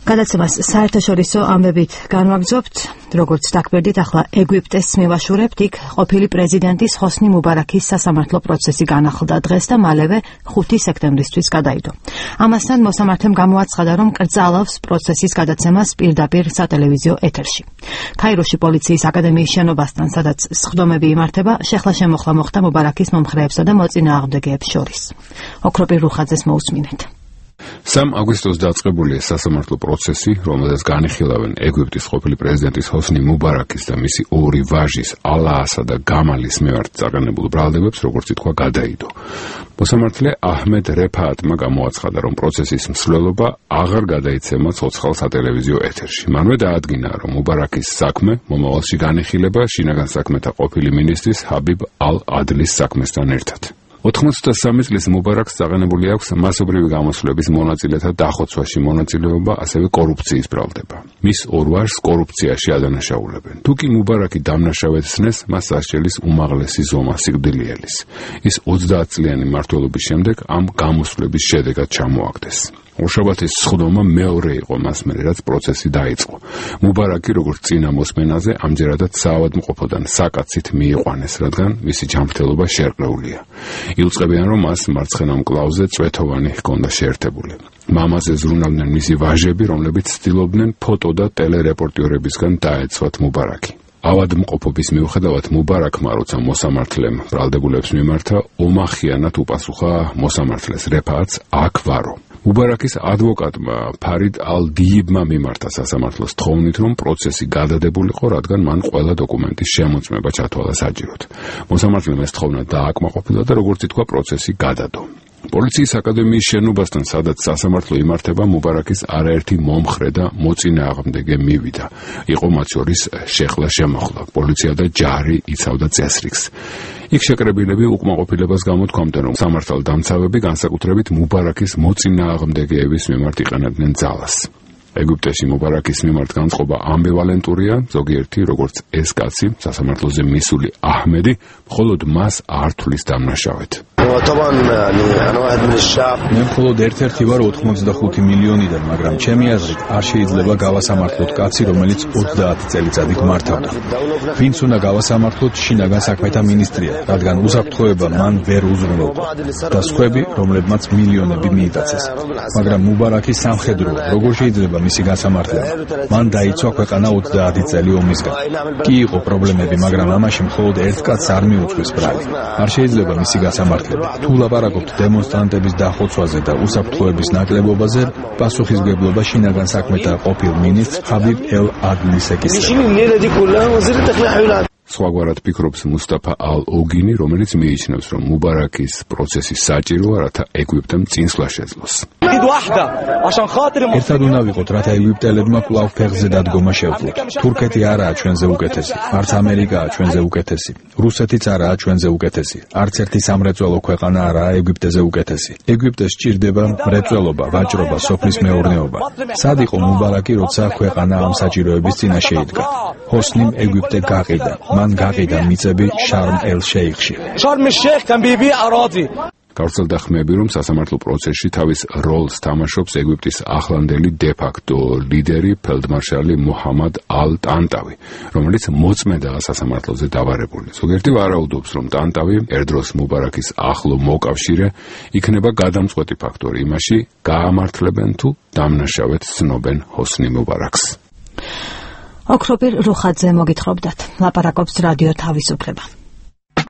გადაცემას საერთაშორისო ამბებით განვაგრძობთ, როგორც დაგვერდით, ახლა ეგვიპტეს მივაშურებთ, იქ ყოფილი პრეზიდენტის ჰოსნი მუბარაქის სასამართლო პროცესი განახლდა დღეს და მალევე 5 სექტემბრისთვის გადაიდო. ამასთან მოსამართლემ გამოაცხადა, რომ კრძალავს პროცესის გადაცემას პირდაპირ სატელევიზიო ეთერში. ქაიროში პოლიციის აკადემიის შენობასთან, სადაც სხდომები იმართება, შეხლა-შემოხლა მოხდა მუბარაქის მომხრეებსა და მოწინააღმდეგეებს შორის. ოქროპირ რუხაძეს მოусმინეთ. 3 აგვისტოს დაწყებულია სასამართლო პროცესი, რომელზეც განიხილავენ ეგვიპტის ყოფილი პრეზიდენტის ჰოსნი მუბარაქის და მისი 2 ვაჟის ალაასა და გამალის მიმართ წაგანებულ ბრალდებებს, როგორც ითქვა, გადაიდო. მოსამართლე აჰმედ რეფაატმა გამოაცხადა, რომ პროცესის მსვლელობა აღარ გადაიცემა ცოცხალ სატელევიზიო ეთერში. მანვე დაადგინა, რომ მუბარაქის საქმე მომავალში განიხილება შინაგან საქმეთა ყოფილი მინისტრის ჰაბიბ ალ-ადლის საქმესთან ერთად. 83 წლის მუბარაქს წაღანებული აქვს მასობრივი გამოსვლების მონაწილეთა დახოცვაში მონაწილეობა, ასევე კორუფციის ბრალდება. მის 2 ვაჟს კორუფციაში ადანაშაულებენ. თუკი მუბარაქი დამნაშავეცნეს, მას სასჯელის უმაღლესი ზომა სიკვდილიელის. ის 30 წლიანი მმართველობის შემდეგ ამ გამოსვლების შედეგად ჩამოაგდეს. ორშაბათის სხდომა მეორე იყო მას მერე, რაც პროცესი დაიწყო. მუბარაკი, როგორც წინა მოსმენაზე, ამჯერადად საავადმყოფოდან საკაცით მიიყვანეს, რადგან მისი ჯანმრთელობა შერყეულია. იუწყებიან, რომ მას მარცხენა მკლავზე წვეთოვანი ჰქონდა შეერთებული. მამაზე ზრუნავდნენ მისი ვაჟები, რომლებიც ცდილობდნენ ფოტო და ტელერეპორტიორებისგან დაეცვათ მუბარაკი. ავადმყოფობის მიუხედავად მუბარაქმა, როცა მოსამართლემ ბრალდებულებს მიმართა, ომახიანად უპასუხა მოსამართლეს რეფაატს აქ ვარო. მუბარაქის ადვოკატმა ფარიდ ალ-დიიბმა მიმართა სასამართლოს თხოვნით, რომ პროცესი გადადებულიყო, რადგან მან ყველა დოკუმენტის შემოწმება ჩათვალა საჭიროდ. მოსამართლემ ეს თხოვნა დააკმაყოფილა და როგორც ითქვა, პროცესი გადადო. პოლიციის აკადემიის შენობასთან, სადაც სასამართლო იმართება, მუბარაქის არაერთი მომხრე და მოწინააღმდეგე მივიდა. იყო მათ შორის შეხლა-შემოხლა. პოლიცია და ჯარი იცავდა წესრიგს. იქ შეკრებილები უკმაყოფილებას გამოთქვამდნენ, რომ სამართალდამცავები განსაკუთრებით მუბარაქის მოწინააღმდეგეების მიმართ იყენებდნენ ძალას. ეგვიპტეში მუბარაქის მიმართ განწყობა ამბივალენტურია, ზოგიერთი, როგორც ეს კაცი, სასამართლოზე მისული აჰმედი, მხოლოდ მას არ თვლის დამნაშავედ. მე მხოლოდ ერთ-ერთი ვარ 85 მილიონიდან, მაგრამ ჩემი აზრით არ შეიძლება გავასამართლოთ კაცი, რომელიც 30 წელიწადით მართავდა. ვინც უნდა გავასამართლოთ, შინაგან საქმეთა მინისტრია, რადგან უსაფრთხოება მან ვერ უზრუნველყო და სხვები, რომლებმაც მილიონები მიიტაცეს. მაგრამ მუბარაქის სამხედრო, როგორ შეიძლება მისი გასამართლება? მან დაიცვა ქვეყანა 30 წელი ომისგან. კი იყო პრობლემები, მაგრამ ამაში მხოლოდ ერთ კაცს არ მიუწვის ბრალი. არ შეიძლება მისი გასამართლება. თუ ლაპარაკობთ დემონსტრანტების დახოცვაზე და უსაფრთხოების ნაკლებობაზე, პასუხისმგებლობა შინაგან საქმეთა ყოფილ მინისტრ ჰაბიბ ალ-ადლის ეკისრება. სხვაგვარად ფიქრობს მუსტაფა ალ-ოგინი, რომელიც მიიჩნევს, რომ მუბარაქის პროცესი საჭიროა, რათა ეგვიპტემ წინსვლა შეძლოს. ერთად უნდა ვიყოთ, რათა ეგვიპტელებმა კვლავ ფეხზე დადგომა შევძლოთ. თურქეთი არაა ჩვენზე უკეთესი, არც ამერიკაა ჩვენზე უკეთესი, რუსეთიც არაა ჩვენზე უკეთესი, არც ერთი სამრეწველო ქვეყანა არაა ეგვიპტეზე უკეთესი. ეგვიპტეს სჭირდება მრეწველობა, ვაჭრობა, სოფლის მეურნეობა. სად იყო მუბარაკი, როცა ქვეყანა ამ საჭიროების წინაშე იდგა? ჰოსნიმ ეგვიპტე გაყიდა. მან გაყიდა მიწები შარმ-ელ-შეიხში. გავრცელდა ხმები, რომ სასამართლო პროცესში თავის როლს თამაშობს ეგვიპტის ახლანდელი დე-ფაქტო ლიდერი ფელდმარშალი მუჰამად ალ-ტანტავი, რომელიც მოწმედაა სასამართლოზე დავარებული. ზოგიერთი ვარაუდობს, რომ ტანტავი, ერდროს მუბარაქის ახლო მოკავშირე, იქნება გადამწყვეტი ფაქტორი იმაში, გაამართლებენ თუ დამნაშავედ ცნობენ ჰოსნი მუბარაქს. ოქროპირ რუხაძე მოგითხრობდათ, ლაპარაკობს რადიო თავისუფლება.